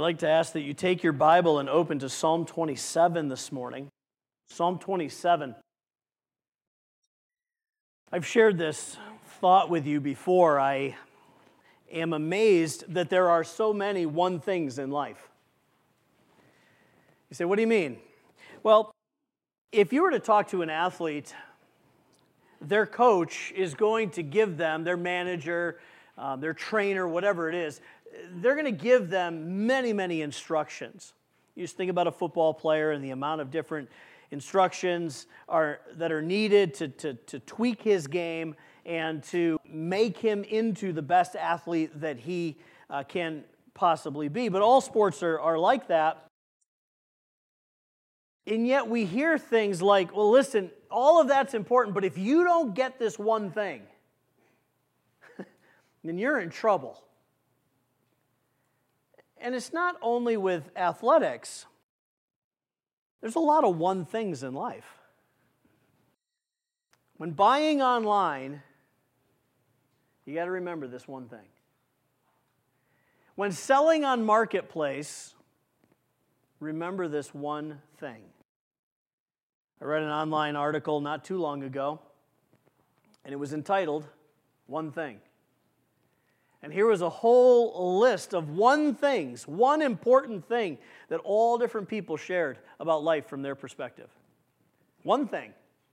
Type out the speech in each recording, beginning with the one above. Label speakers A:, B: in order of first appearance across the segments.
A: like to ask that you take your Bible and open to Psalm 27 this morning. Psalm 27. I've shared this thought with you before. I am amazed that there are so many one things in life. You say, what do you mean? Well, if you were to talk to an athlete, their coach is going to give them, their manager, their trainer, whatever it is, they're going to give them many, many instructions. You just think about a football player and the amount of different instructions that are needed to tweak his game and to make him into the best athlete that he can possibly be. But all sports are like that. And yet we hear things like, well, listen, all of that's important, but if you don't get this one thing, then you're in trouble. And it's not only with athletics. There's a lot of one things in life. When buying online, you got to remember this one thing. When selling on Marketplace, remember this one thing. I read an online article not too long ago, and it was entitled, One Thing. And here was a whole list of one important thing that all different people shared about life from their perspective. One thing.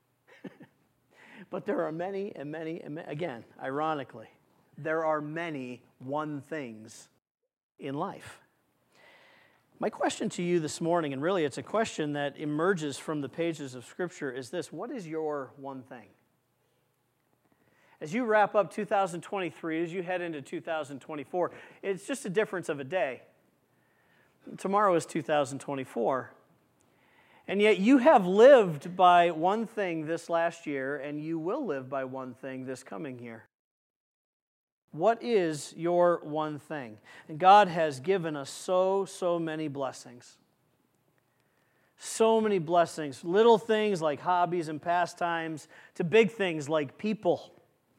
A: But there are many and many, again, ironically, there are many one things in life. My question to you this morning, and really it's a question that emerges from the pages of Scripture, is this: what is your one thing? As you wrap up 2023, as you head into 2024, it's just a difference of a day. Tomorrow is 2024. And yet you have lived by one thing this last year, and you will live by one thing this coming year. What is your one thing? And God has given us so many blessings. So many blessings. Little things like hobbies and pastimes, to big things like people.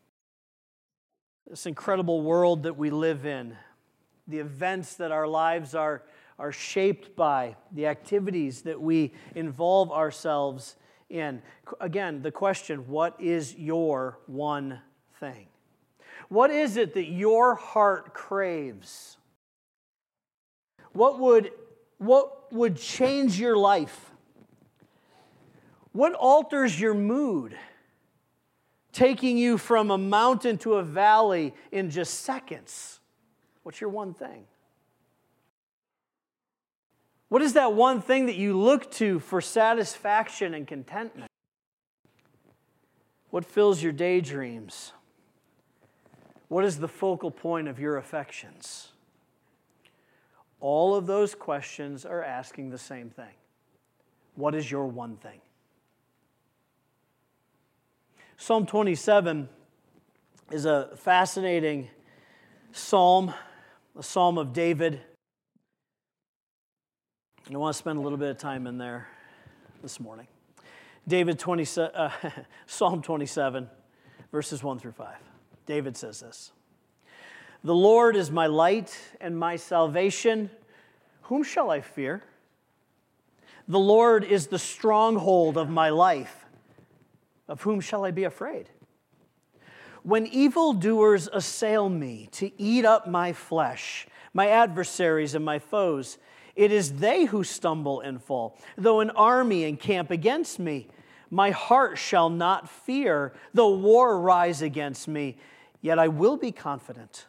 A: This incredible world that we live in, the events that our lives are shaped by, the activities that we involve ourselves in. Again, the question, what is your one thing? What is it that your heart craves? What would change your life? What alters your mood? Taking you from a mountain to a valley in just seconds. What's your one thing? What is that one thing that you look to for satisfaction and contentment? What fills your daydreams? What is the focal point of your affections? All of those questions are asking the same thing. What is your one thing? Psalm 27 is a fascinating psalm, a psalm of David. And I want to spend a little bit of time in there this morning. Psalm 27, verses 1 through 5. David says this: "The Lord is my light and my salvation. Whom shall I fear? The Lord is the stronghold of my life. Of whom shall I be afraid? When evildoers assail me to eat up my flesh, my adversaries and my foes, it is they who stumble and fall. Though an army encamp against me, my heart shall not fear. Though war rise against me, yet I will be confident.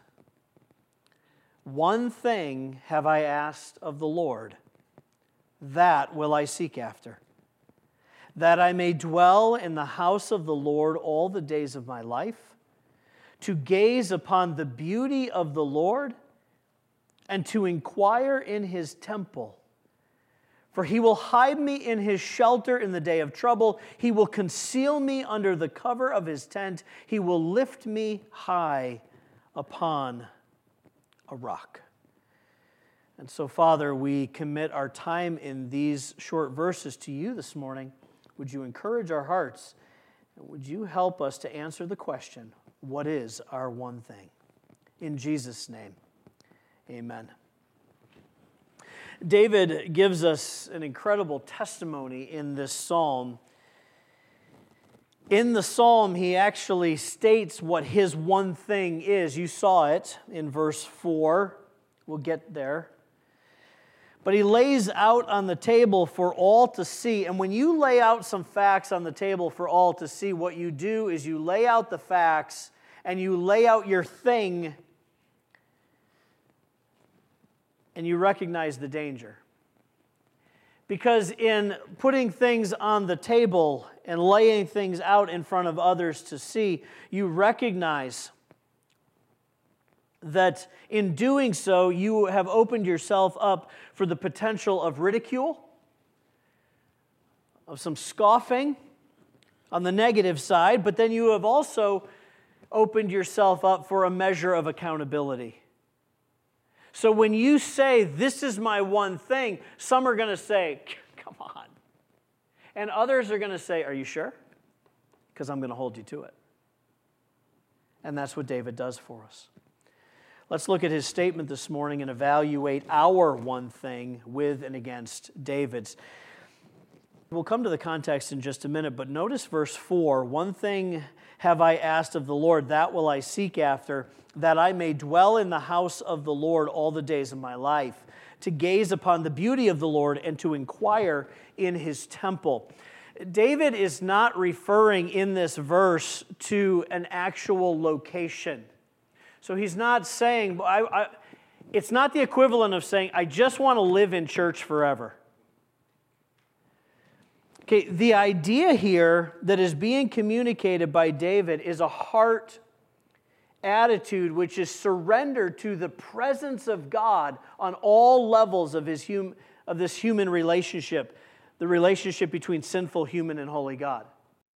A: One thing have I asked of the Lord, that will I seek after, that I may dwell in the house of the Lord all the days of my life, to gaze upon the beauty of the Lord and to inquire in his temple. For he will hide me in his shelter in the day of trouble. He will conceal me under the cover of his tent. He will lift me high upon a rock." And so, Father, we commit our time in these short verses to you this morning. Would you encourage our hearts? And would you help us to answer the question, what is our one thing? In Jesus' name, amen. David gives us an incredible testimony in this psalm. In the psalm, he actually states what his one thing is. You saw it in verse 4. We'll get there. But he lays out on the table for all to see. And when you lay out some facts on the table for all to see, what you do is you lay out the facts and you lay out your thing and you recognize the danger. Because in putting things on the table and laying things out in front of others to see, you recognize that in doing so, you have opened yourself up for the potential of ridicule, of some scoffing on the negative side, but then you have also opened yourself up for a measure of accountability. So when you say, this is my one thing, some are going to say, come on. And others are going to say, are you sure? Because I'm going to hold you to it. And that's what David does for us. Let's look at his statement this morning and evaluate our one thing with and against David's. We'll come to the context in just a minute, but notice verse 4. One thing have I asked of the Lord, that will I seek after, that I may dwell in the house of the Lord all the days of my life, to gaze upon the beauty of the Lord and to inquire in his temple. David is not referring in this verse to an actual location. So he's not saying, it's not the equivalent of saying, I just want to live in church forever. Okay, the idea here that is being communicated by David is a heart attitude which is surrendered to the presence of God on all levels of this human relationship, the relationship between sinful human and holy God.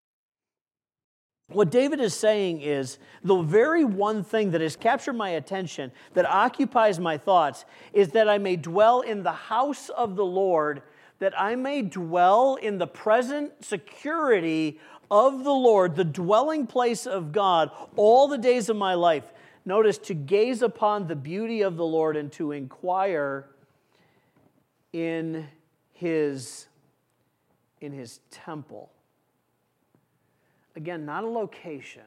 A: What David is saying is, the very one thing that has captured my attention, that occupies my thoughts, is that I may dwell in the house of the Lord, that I may dwell in the present security of the Lord, the dwelling place of God, all the days of my life. Notice, to gaze upon the beauty of the Lord and to inquire in his temple. Again, not a location.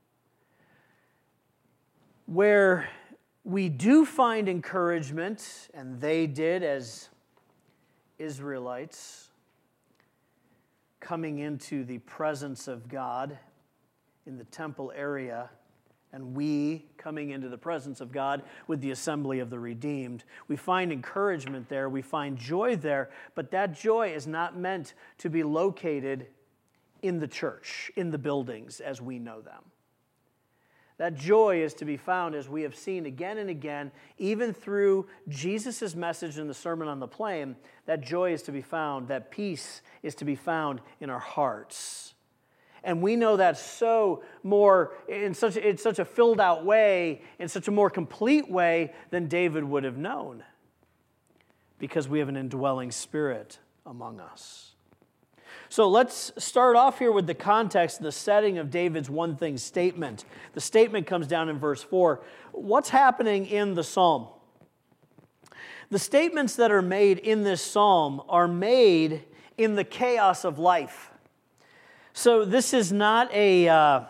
A: Where we do find encouragement, and they did as Israelites, coming into the presence of God in the temple area, and we coming into the presence of God with the assembly of the redeemed. We find encouragement there, we find joy there, but that joy is not meant to be located in the church, in the buildings as we know them. That joy is to be found, as we have seen again and again, even through Jesus' message in the Sermon on the Plain. That joy is to be found, that peace is to be found in our hearts. And we know that in such a filled out way, in such a more complete way than David would have known, because we have an indwelling spirit among us. So let's start off here with the context, the setting of David's one thing statement. The statement comes down in verse 4. What's happening in the psalm? The statements that are made in this psalm are made in the chaos of life. So this is not a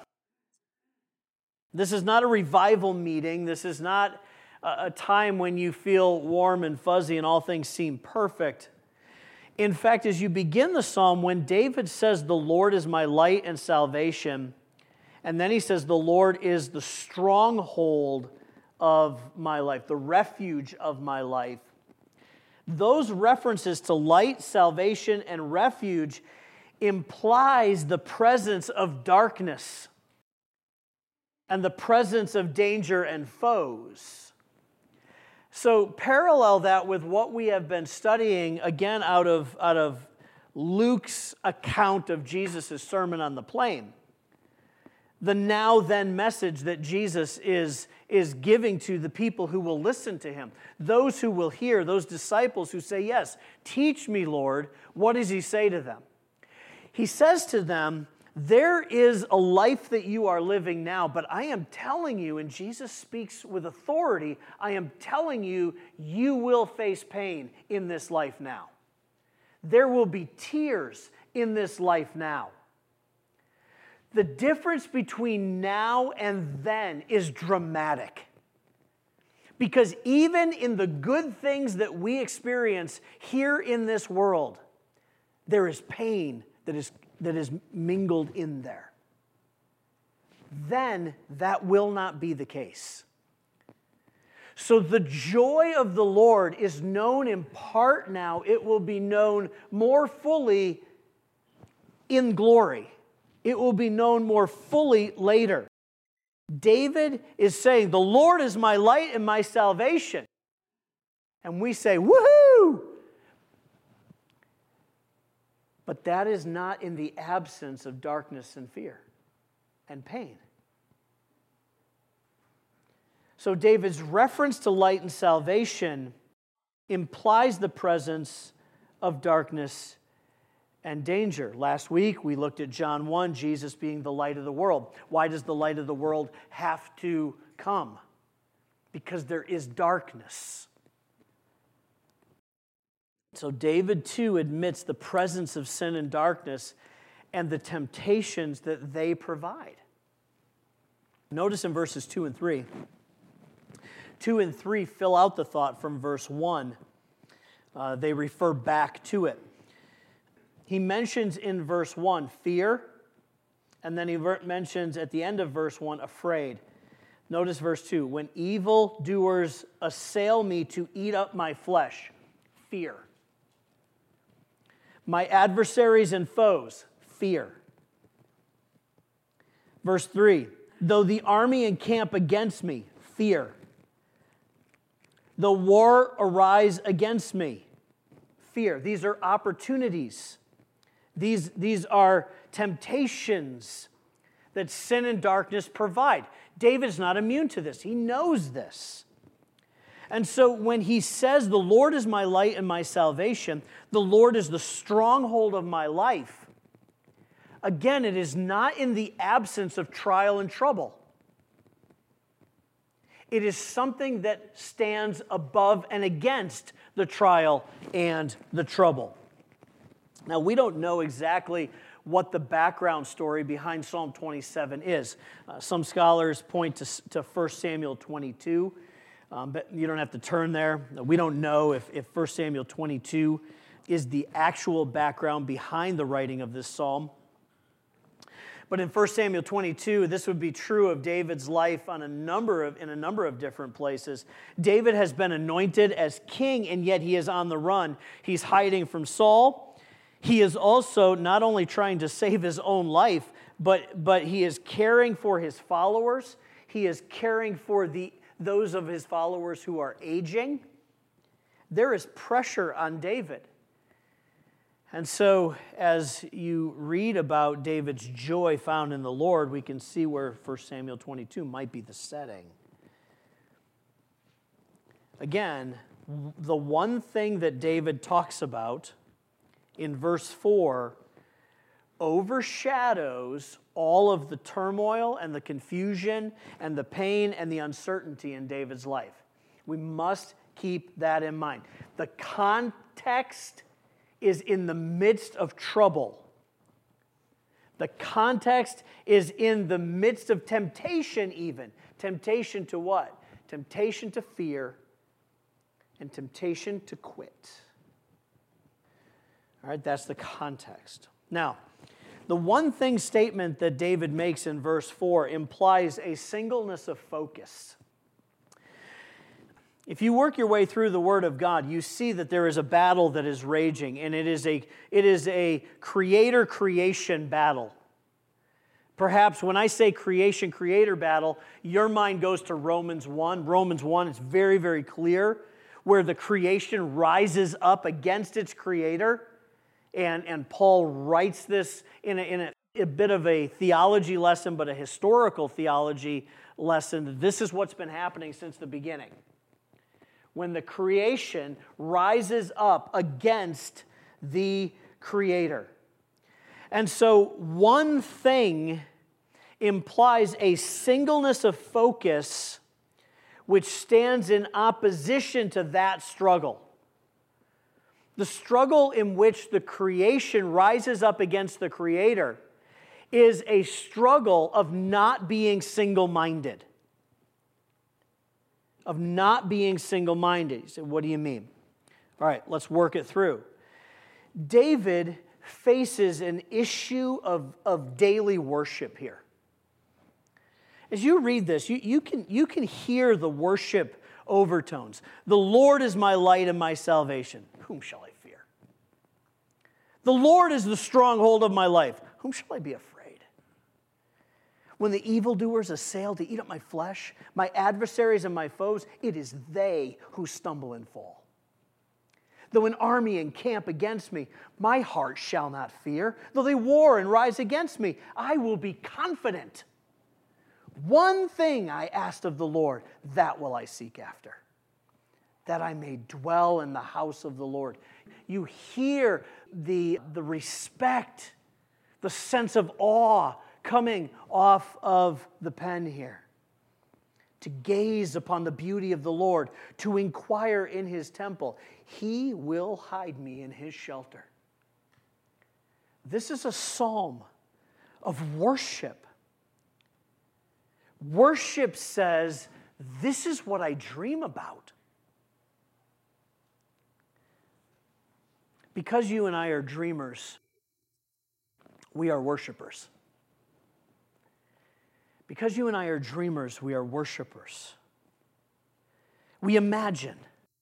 A: revival meeting. This is not a time when you feel warm and fuzzy and all things seem perfect. In fact, as you begin the psalm, when David says, the Lord is my light and salvation, and then he says, the Lord is the stronghold of my life, the refuge of my life. Those references to light, salvation, and refuge implies the presence of darkness and the presence of danger and foes. So parallel that with what we have been studying, again, out of Luke's account of Jesus' Sermon on the Plain. The now-then message that Jesus is giving to the people who will listen to him. Those who will hear, those disciples who say, yes, teach me, Lord. What does he say to them? He says to them There is a life that you are living now, but I am telling you, and Jesus speaks with authority, I am telling you, you will face pain in this life now. There will be tears in this life now. The difference between now and then is dramatic. Because even in the good things that we experience here in this world, there is pain that is mingled in there. Then that will not be the case. So the joy of the Lord is known in part now. It will be known more fully in glory. It will be known more fully later. David is saying, the Lord is my light and my salvation. And we say, woohoo! But that is not in the absence of darkness and fear and pain. So David's reference to light and salvation implies the presence of darkness and danger. Last week we looked at John 1, Jesus being the light of the world. Why does the light of the world have to come? Because there is darkness. So David too admits the presence of sin and darkness and the temptations that they provide. Notice in verses 2 and 3. 2 and 3 fill out the thought from verse 1. They refer back to it. He mentions in verse 1 fear, and then he mentions at the end of verse 1 afraid. Notice verse 2. When evildoers assail me to eat up my flesh, fear. My adversaries and foes, fear. Verse 3. Though the army encamp against me, fear. The war arise against me, fear. These are opportunities. These are temptations that sin and darkness provide. David's not immune to this. He knows this. And so when he says, the Lord is my light and my salvation, the Lord is the stronghold of my life, again, it is not in the absence of trial and trouble. It is something that stands above and against the trial and the trouble. Now, we don't know exactly what the background story behind Psalm 27 is. Some scholars point to 1 Samuel 22, but you don't have to turn there. We don't know if 1 Samuel 22 is the actual background behind the writing of this psalm. But in 1 Samuel 22, this would be true of David's life in a number of different places. David has been anointed as king, and yet he is on the run. He's hiding from Saul. He is also not only trying to save his own life, but he is caring for his followers. He is caring for those of his followers who are aging. There is pressure on David. And so, as you read about David's joy found in the Lord, we can see where 1 Samuel 22 might be the setting. Again, the one thing that David talks about in verse 4 overshadows all of the turmoil and the confusion and the pain and the uncertainty in David's life. We must keep that in mind. The context is in the midst of trouble. The context is in the midst of temptation even. Temptation to what? Temptation to fear and temptation to quit. All right, that's the context. Now, the one thing statement that David makes in verse 4 implies a singleness of focus. If you work your way through the Word of God, you see that there is a battle that is raging, and it is a creator-creation battle. Perhaps when I say creation-creator battle, your mind goes to Romans 1. Romans 1 is very, very clear, where the creation rises up against its creator. And Paul writes this in a bit of a theology lesson, but a historical theology lesson. This is what's been happening since the beginning. When the creation rises up against the Creator. And so one thing implies a singleness of focus which stands in opposition to that struggle. The struggle in which the creation rises up against the Creator is a struggle of not being single-minded. Of not being single-minded. You say, what do you mean? All right, let's work it through. David faces an issue of daily worship here. As you read this, you can hear the worship overtones. The Lord is my light and my salvation. Whom shall I fear? The Lord is the stronghold of my life. Whom shall I be afraid? When the evildoers assail to eat up my flesh, my adversaries and my foes, it is they who stumble and fall. Though an army encamp against me, my heart shall not fear. Though they war and rise against me, I will be confident. One thing I asked of the Lord, that will I seek after, that I may dwell in the house of the Lord. You hear the respect, the sense of awe coming off of the pen here. To gaze upon the beauty of the Lord, to inquire in His temple. He will hide me in His shelter. This is a psalm of worship. Worship says, this is what I dream about. Because you and I are dreamers, we are worshipers. Because you and I are dreamers, we are worshipers. We imagine.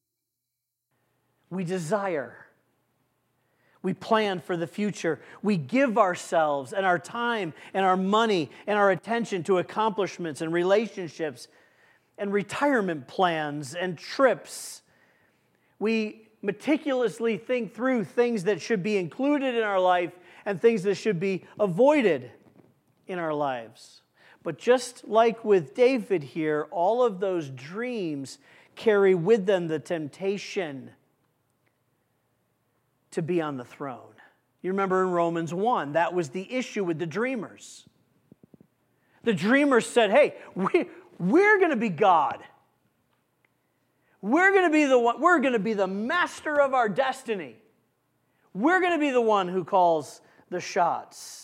A: We desire. We plan for the future. We give ourselves and our time and our money and our attention to accomplishments and relationships and retirement plans and trips. We meticulously think through things that should be included in our life and things that should be avoided in our lives. But just like with David here, all of those dreams carry with them the temptation to be on the throne. You remember in Romans 1, that was the issue with the dreamers. The dreamers said, hey, we're going to be God. We're going to be the one, we're going to be the master of our destiny. We're going to be the one who calls the shots.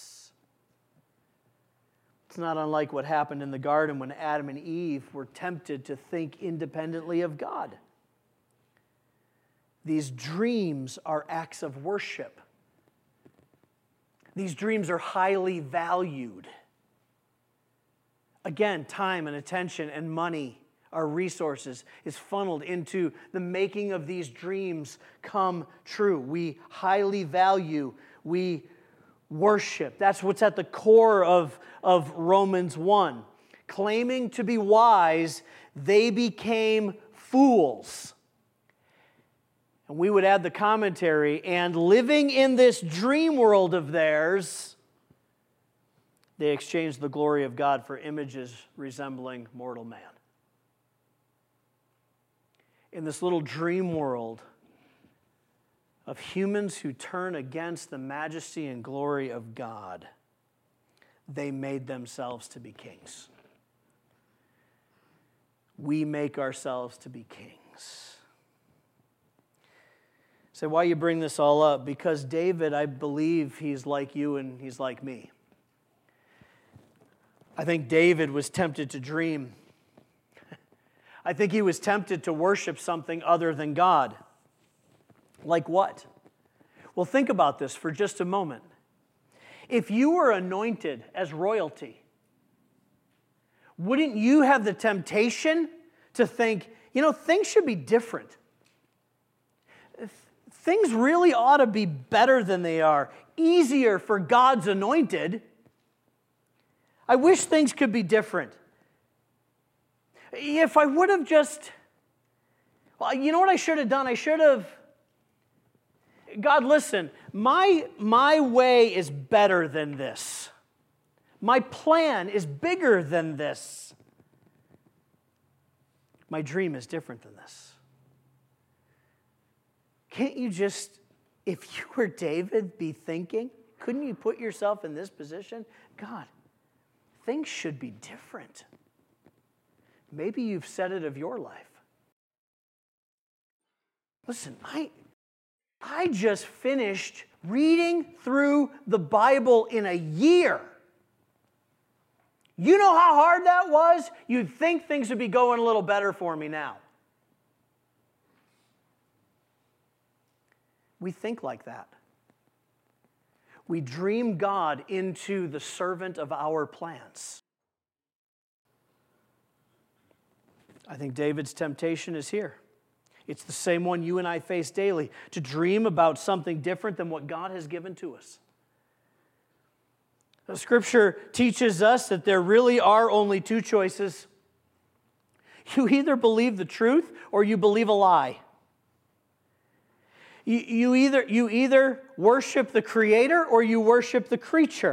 A: It's not unlike what happened in the garden when Adam and Eve were tempted to think independently of God. These dreams are acts of worship. These dreams are highly valued. Again, time and attention and money, our resources, is funneled into the making of these dreams come true. We highly value, we worship. That's what's at the core of Romans 1. Claiming to be wise, they became fools. And we would add the commentary, and living in this dream world of theirs, they exchanged the glory of God for images resembling mortal man. In this little dream world of humans who turn against the majesty and glory of God, they made themselves to be kings. We make ourselves to be kings. So why you bring this all up? Because David, I believe he's like you and he's like me. I think David was tempted to dream. I think he was tempted to worship something other than God. Like what? Well, think about this for just a moment. If you were anointed as royalty, wouldn't you have the temptation to think, things should be different? Things really ought to be better than they are, easier for God's anointed. I wish things could be different. If I would have just, you know what I should have done? I should have, God, listen, my way is better than this. My plan is bigger than this. My dream is different than this. Can't you just, if you were David, be thinking, Couldn't you put yourself in this position? God, things should be different. Maybe you've said it of your life. Listen, I just finished reading through the Bible in a year. You know how hard that was? You'd think things would be going a little better for me now. We think like that. We dream God into the servant of our plans. I think David's temptation is here. It's the same one you and I face daily, to dream about something different than what God has given to us. The Scripture teaches us that there really are only two choices. You either believe the truth or you believe a lie. You either worship the Creator or you worship the creature.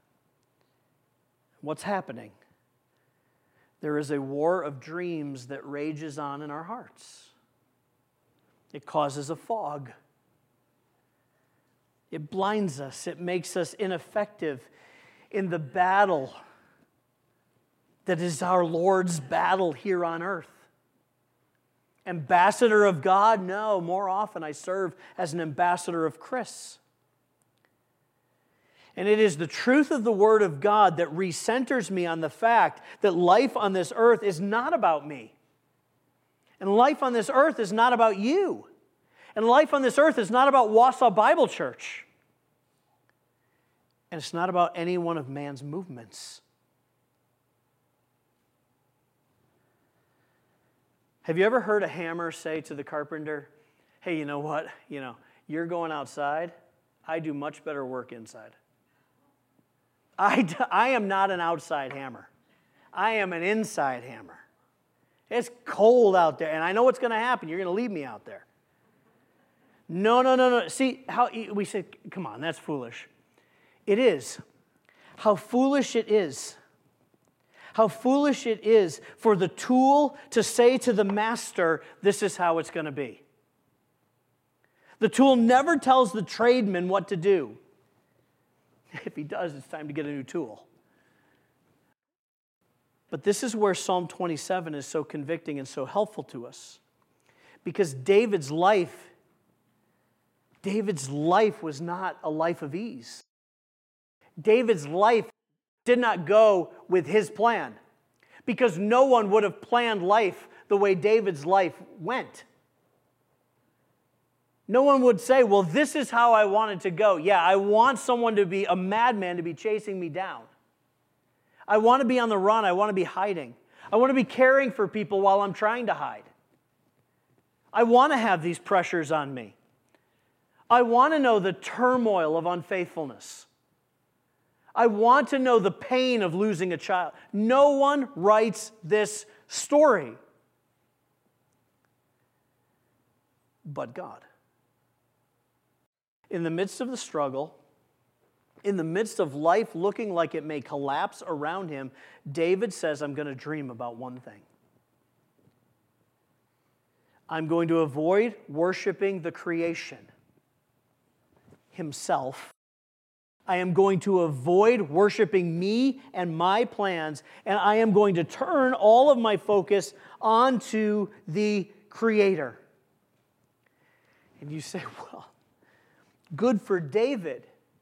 A: What's happening? There is a war of dreams that rages on in our hearts. It causes a fog. It blinds us. It makes us ineffective in the battle that is our Lord's battle here on earth. Ambassador of God? No, more often I serve as an ambassador of Chris. And it is the truth of the Word of God that recenters me on the fact that life on this earth is not about me. And life on this earth is not about you. And life on this earth is not about Wausau Bible Church. And it's not about any one of man's movements. Have you ever heard a hammer say to the carpenter, hey, you know what? You're going outside. I do much better work inside. I am not an outside hammer. I am an inside hammer. It's cold out there, and I know what's going to happen. You're going to leave me out there. No. See, how we say, come on, that's foolish. It is. How foolish it is. How foolish it is for the tool to say to the master, this is how it's going to be. The tool never tells the tradesman what to do. If he does, it's time to get a new tool. But this is where Psalm 27 is so convicting and so helpful to us. Because David's life was not a life of ease. David's life did not go with his plan. Because no one would have planned life the way David's life went. No one would say, well, this is how I want it to go. Yeah, I want someone to be a madman to be chasing me down. I want to be on the run. I want to be hiding. I want to be caring for people while I'm trying to hide. I want to have these pressures on me. I want to know the turmoil of unfaithfulness. I want to know the pain of losing a child. No one writes this story but God. In the midst of the struggle, in the midst of life looking like it may collapse around him, David says, I'm going to dream about one thing. I'm going to avoid worshiping the creation, himself. I am going to avoid worshiping me and my plans, and I am going to turn all of my focus onto the Creator. And you say, well, good for David.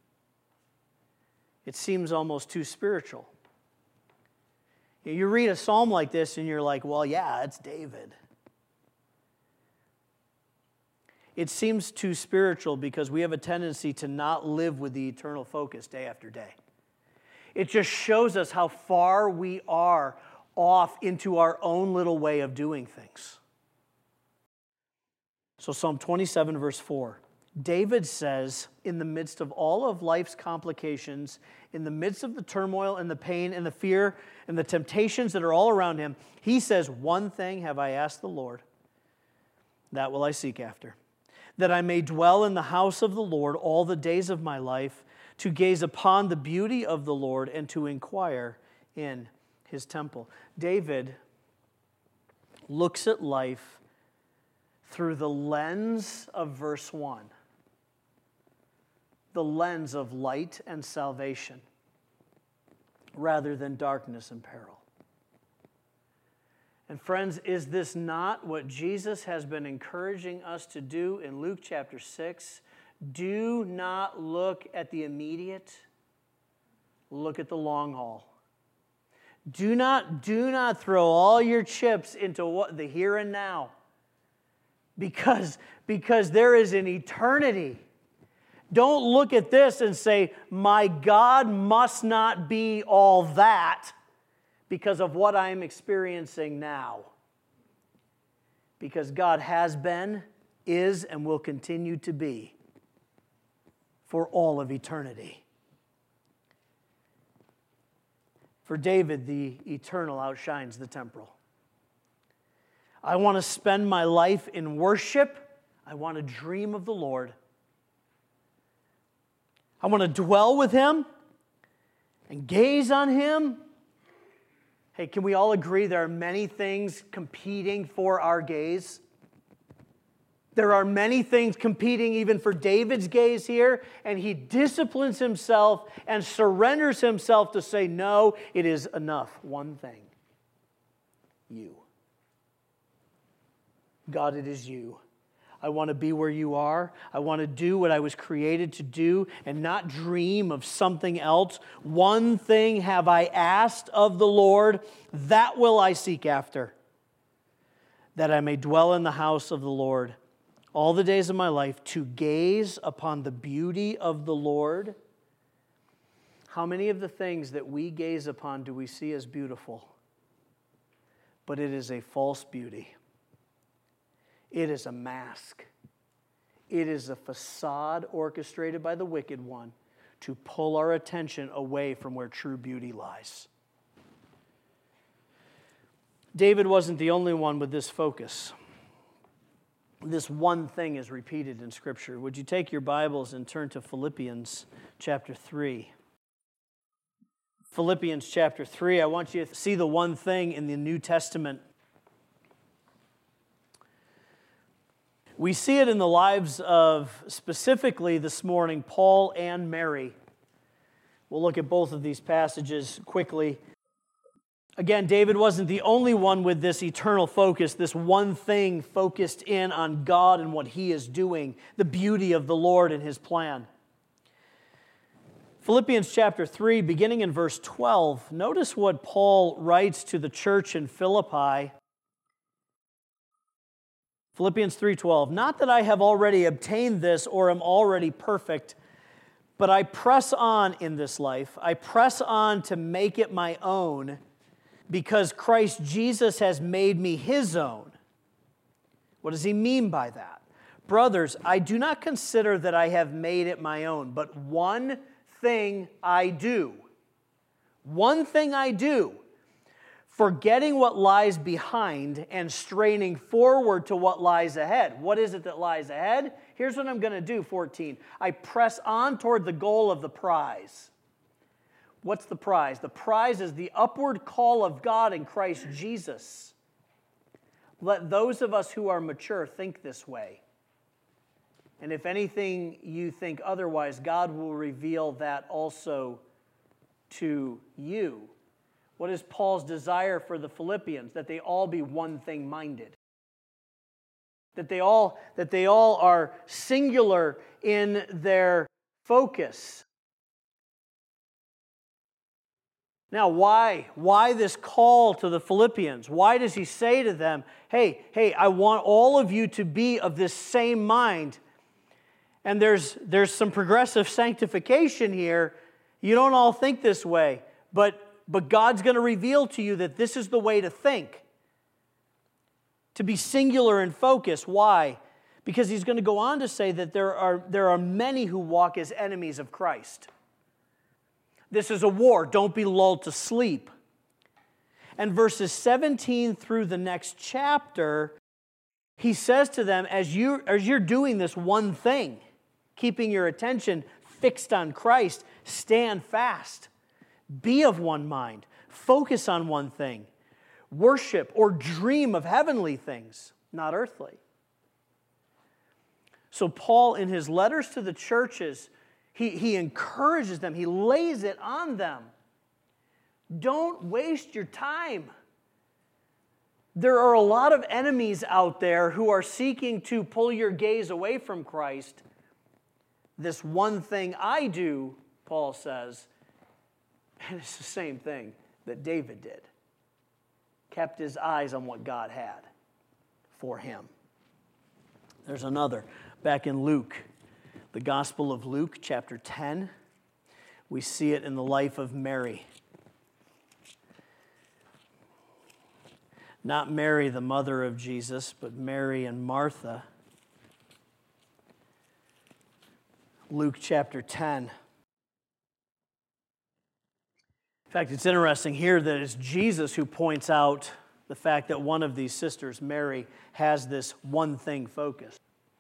A: It seems almost too spiritual. You read a psalm like this and you're like, well, yeah, it's David. It seems too spiritual because we have a tendency to not live with the eternal focus day after day. It just shows us how far we are off into our own little way of doing things. So Psalm 27, verse 4. David says, in the midst of all of life's complications, in the midst of the turmoil and the pain and the fear and the temptations that are all around him, he says, one thing have I asked the Lord, that will I seek after, that I may dwell in the house of the Lord all the days of my life, to gaze upon the beauty of the Lord and to inquire in his temple. David looks at life through the lens of verse 1. the lens of light and salvation rather than darkness and peril. And friends, is this not what Jesus has been encouraging us to do in Luke chapter 6? Do not look at the immediate, look at the long haul. Do not throw all your chips into the here and now, because there is an eternity. Don't look at this and say, my God must not be all that because of what I'm experiencing now. Because God has been, is, and will continue to be for all of eternity. For David, the eternal outshines the temporal. I want to spend my life in worship. I want to dream of the Lord. I want to dwell with Him and gaze on Him. Hey, can we all agree there are many things competing for our gaze? There are many things competing even for David's gaze here, and he disciplines himself and surrenders himself to say, no, it is enough. One thing. You. God, it is you. I want to be where you are. I want to do what I was created to do and not dream of something else. One thing have I asked of the Lord, that will I seek after, that I may dwell in the house of the Lord all the days of my life, to gaze upon the beauty of the Lord. How many of the things that we gaze upon do we see as beautiful? But it is a false beauty. It is a mask. It is a facade orchestrated by the wicked one to pull our attention away from where true beauty lies. David wasn't the only one with this focus. This one thing is repeated in Scripture. Would you take your Bibles and turn to Philippians chapter 3? Philippians chapter 3, I want you to see the one thing in the New Testament. We see it in the lives of, specifically this morning, Paul and Mary. We'll look at both of these passages quickly. Again, David wasn't the only one with this eternal focus, this one thing focused in on God and what He is doing, the beauty of the Lord and His plan. Philippians chapter 3, beginning in verse 12, notice what Paul writes to the church in Philippi. Philippians 3:12, not that I have already obtained this or am already perfect, but I press on in this life. I press on to make it my own, because Christ Jesus has made me His own. What does he mean by that? Brothers, I do not consider that I have made it my own, but one thing I do. One thing I do. Forgetting what lies behind and straining forward to what lies ahead. What is it that lies ahead? Here's what I'm going to do, 14. I press on toward the goal of the prize. What's the prize? The prize is the upward call of God in Christ Jesus. Let those of us who are mature think this way. And if anything you think otherwise, God will reveal that also to you. What is Paul's desire for the Philippians? That they all be one thing minded. That they all are singular in their focus. Now, why? Why this call to the Philippians? Why does he say to them, hey, I want all of you to be of this same mind? And there's some progressive sanctification here. You don't all think this way, but God's going to reveal to you that this is the way to think. To be singular and focused. Why? Because he's going to go on to say that there are many who walk as enemies of Christ. This is a war. Don't be lulled to sleep. And verses 17 through the next chapter, he says to them, as you're doing this one thing, keeping your attention fixed on Christ, stand fast. Be of one mind. Focus on one thing. Worship or dream of heavenly things, not earthly. So Paul, in his letters to the churches, He encourages them. He lays it on them. Don't waste your time. There are a lot of enemies out there who are seeking to pull your gaze away from Christ. This one thing I do, Paul says, and it's the same thing that David did. Kept his eyes on what God had for him. There's another. Back in Luke, the Gospel of Luke, chapter 10, we see it in the life of Mary. Not Mary, the mother of Jesus, but Mary and Martha. Luke chapter 10. In fact, it's interesting here that it's Jesus who points out the fact that one of these sisters, Mary, has this one thing focused.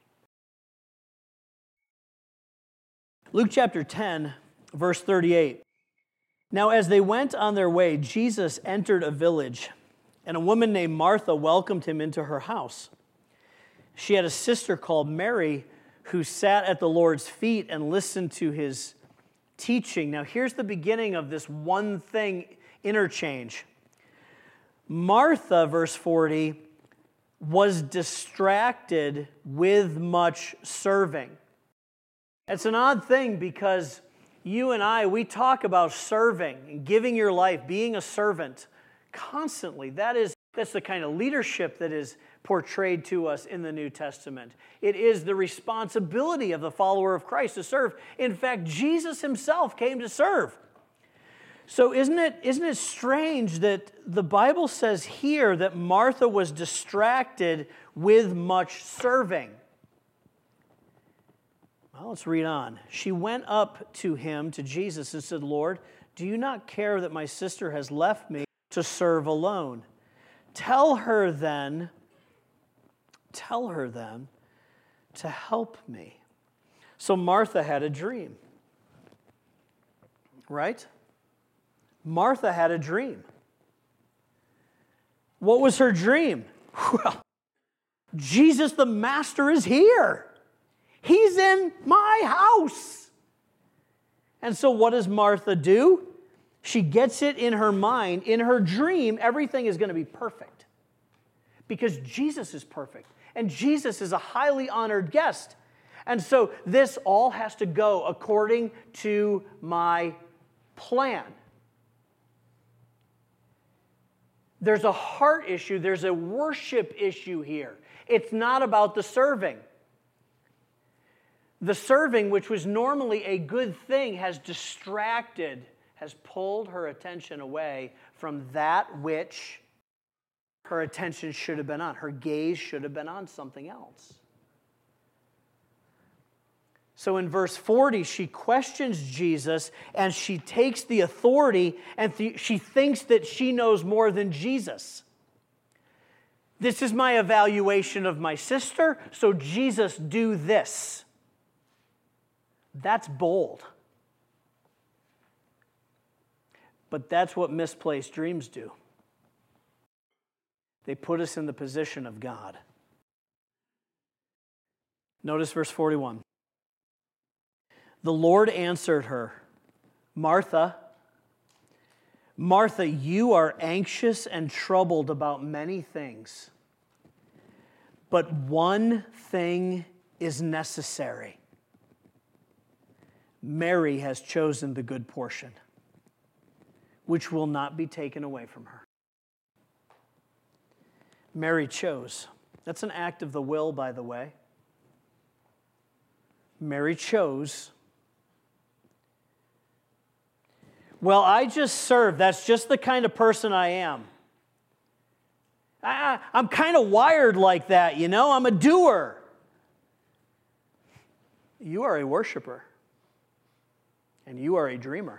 A: Luke chapter 10, verse 38. Now, as they went on their way, Jesus entered a village, and a woman named Martha welcomed him into her house. She had a sister called Mary who sat at the Lord's feet and listened to his teaching. Now, here's the beginning of this one thing interchange. Martha, verse 40, was distracted with much serving. It's an odd thing because you and I, we talk about serving and giving your life, being a servant constantly. That's the kind of leadership that is portrayed to us in the New Testament. It is the responsibility of the follower of Christ to serve. In fact, Jesus himself came to serve. So isn't it strange that the Bible says here that Martha was distracted with much serving? Well, let's read on. She went up to him, to Jesus, and said, Lord, do you not care that my sister has left me to serve alone? Tell her then to help me. So Martha had a dream, right? Martha had a dream. What was her dream? Well, Jesus the Master is here. He's in my house. And so what does Martha do? She gets it in her mind, in her dream, everything is going to be perfect. Because Jesus is perfect. And Jesus is a highly honored guest. And so this all has to go according to my plan. There's a heart issue. There's a worship issue here. It's not about the serving. The serving, which was normally a good thing, has distracted, has pulled her attention away from that which her attention should have been on. Her gaze should have been on something else. So in verse 40, she questions Jesus and she takes the authority and she thinks that she knows more than Jesus. This is my evaluation of my sister, so Jesus, do this. That's bold. But that's what misplaced dreams do. They put us in the position of God. Notice verse 41. The Lord answered her, Martha, Martha, you are anxious and troubled about many things, but one thing is necessary. Mary has chosen the good portion, which will not be taken away from her. Mary chose. That's an act of the will, by the way. Mary chose. Well, I just serve. That's just the kind of person I am. I'm kind of wired like that, you know? I'm a doer. You are a worshiper. And you are a dreamer.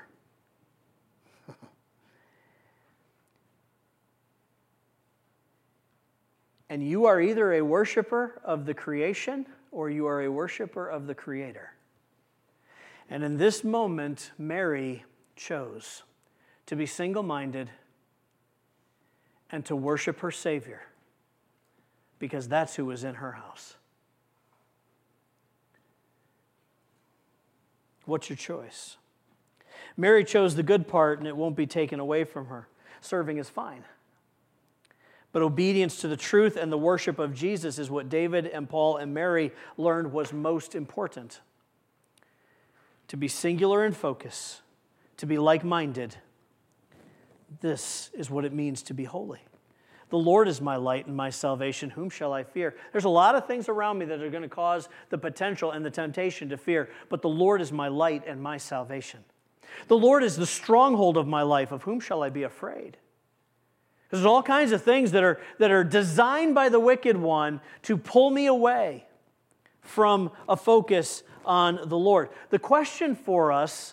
A: And you are either a worshiper of the creation or you are a worshiper of the Creator. And in this moment, Mary chose to be single-minded and to worship her Savior because that's who was in her house. What's your choice? Mary chose the good part, and it won't be taken away from her. Serving is fine. But obedience to the truth and the worship of Jesus is what David and Paul and Mary learned was most important. To be singular in focus, to be like-minded. This is what it means to be holy. The Lord is my light and my salvation. Whom shall I fear? There's a lot of things around me that are going to cause the potential and the temptation to fear, but the Lord is my light and my salvation. The Lord is the stronghold of my life. Of whom shall I be afraid? There's all kinds of things that are designed by the wicked one to pull me away from a focus on the Lord. The question for us,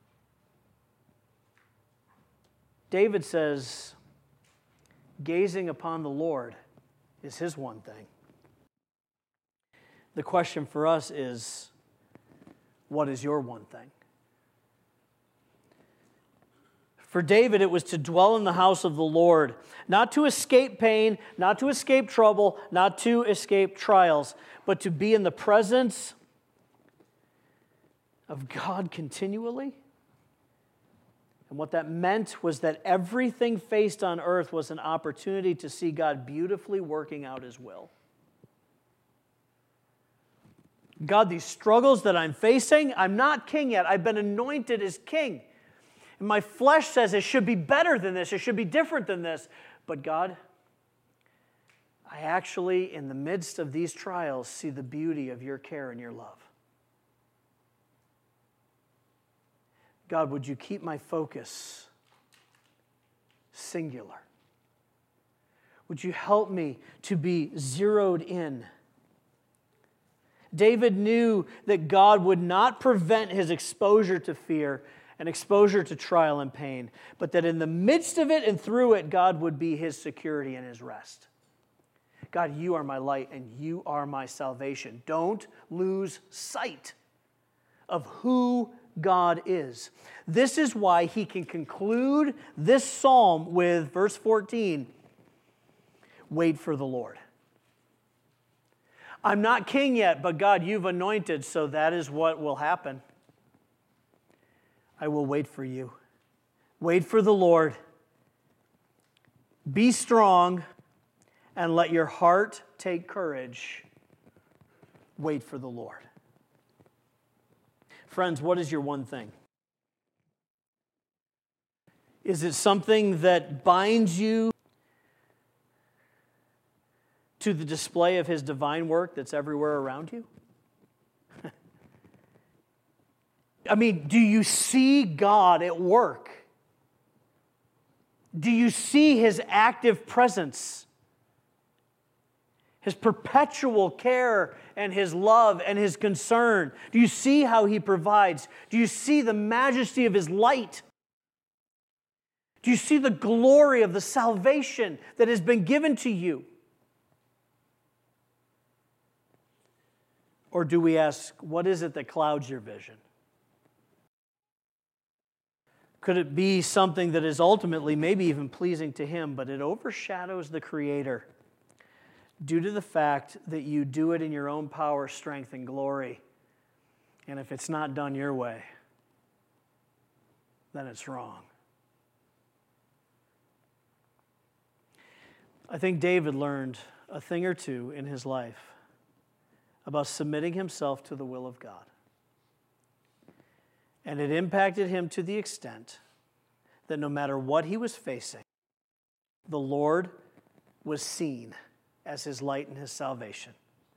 A: David says, gazing upon the Lord is his one thing. The question for us is, what is your one thing? For David, it was to dwell in the house of the Lord, not to escape pain, not to escape trouble, not to escape trials, but to be in the presence of God continually. And what that meant was that everything faced on earth was an opportunity to see God beautifully working out His will. God, these struggles that I'm facing, I'm not king yet. I've been anointed as king. And my flesh says it should be better than this. It should be different than this. But God, I actually, in the midst of these trials, see the beauty of your care and your love. God, would you keep my focus singular? Would you help me to be zeroed in? David knew that God would not prevent his exposure to fear and exposure to trial and pain, but that in the midst of it and through it, God would be his security and his rest. God, you are my light and you are my salvation. Don't lose sight of who God is. This is why he can conclude this psalm with verse 14, wait for the Lord. I'm not king yet, but God, you've anointed, so that is what will happen. I will wait for you. Wait for the Lord. Be strong and let your heart take courage. Wait for the Lord. Friends, what is your one thing? Is it something that binds you to the display of His divine work that's everywhere around you? I mean, do you see God at work? Do you see His active presence? His perpetual care and His love and His concern? Do you see how He provides? Do you see the majesty of His light? Do you see the glory of the salvation that has been given to you? Or do we ask, what is it that clouds your vision? Could it be something that is ultimately maybe even pleasing to Him, but it overshadows the Creator due to the fact that you do it in your own power, strength, and glory? And if it's not done your way, then it's wrong. I think David learned a thing or two in his life about submitting himself to the will of God. And it impacted him to the extent that no matter what he was facing, the Lord was seen as his light and his salvation.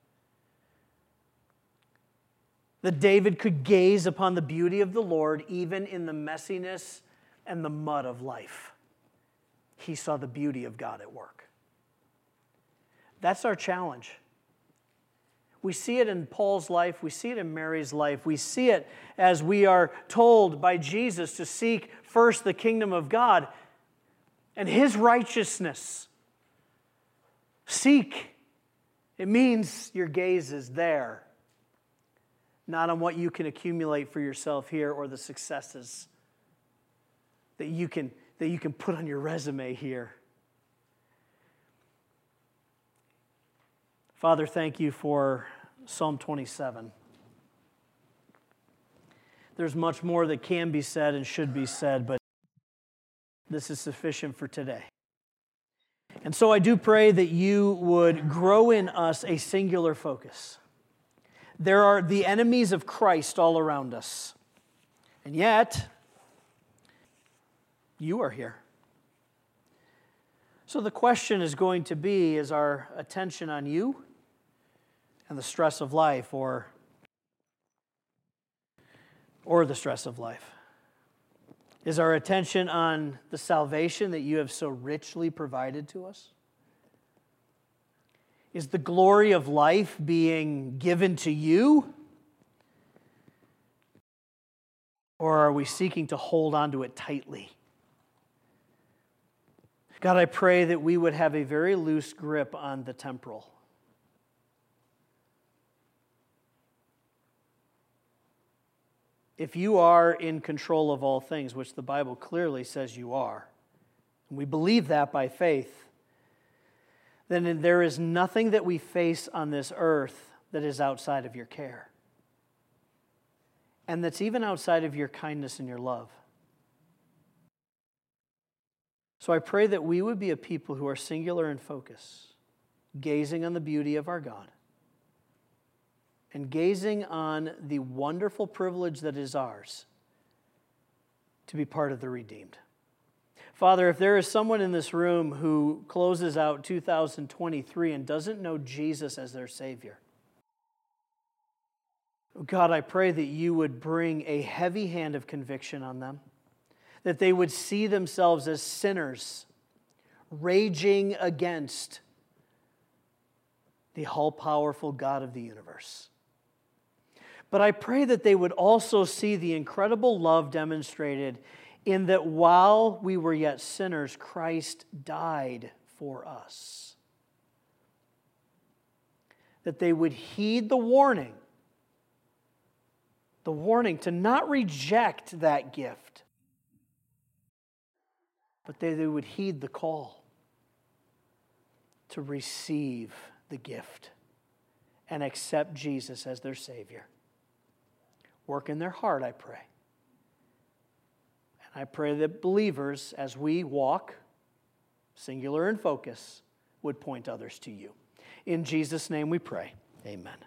A: That David could gaze upon the beauty of the Lord even in the messiness and the mud of life. He saw the beauty of God at work. That's our challenge. We see it in Paul's life. We see it in Mary's life. We see it as we are told by Jesus to seek first the kingdom of God and His righteousness. Seek. It means your gaze is there, not on what you can accumulate for yourself here or the successes that you can put on your resume here. Father, thank you for Psalm 27. There's much more that can be said and should be said, but this is sufficient for today. And so I do pray that you would grow in us a singular focus. There are the enemies of Christ all around us, and yet you are here. So the question is going to be, is our attention on you and the stress of life, or the stress of life? Is our attention on the salvation that you have so richly provided to us? Is the glory of life being given to you? Or are we seeking to hold on to it tightly? God, I pray that we would have a very loose grip on the temporal. If you are in control of all things, which the Bible clearly says you are, and we believe that by faith, then there is nothing that we face on this earth that is outside of your care, and that's even outside of your kindness and your love. So I pray that we would be a people who are singular in focus, gazing on the beauty of our God, and gazing on the wonderful privilege that is ours to be part of the redeemed. Father, if there is someone in this room who closes out 2023 and doesn't know Jesus as their Savior, God, I pray that you would bring a heavy hand of conviction on them, that they would see themselves as sinners raging against the all-powerful God of the universe. But I pray that they would also see the incredible love demonstrated in that while we were yet sinners, Christ died for us. That they would heed the warning to not reject that gift, but they would heed the call to receive the gift and accept Jesus as their Savior. Work in their heart, I pray. And I pray that believers, as we walk, singular in focus, would point others to you. In Jesus' name we pray. Amen.